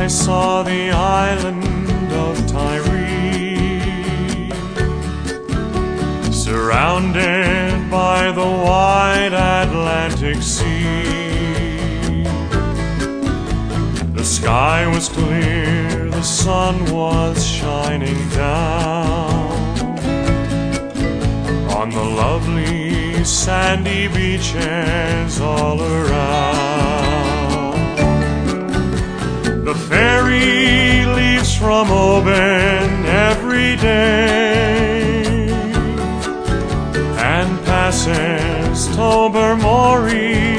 I saw the island of Tyree, surrounded by the wide Atlantic Sea. The sky was clear, the sun was shining down on the lovely sandy beaches all around. The ferry leaves from Oban every day and passes Tobermory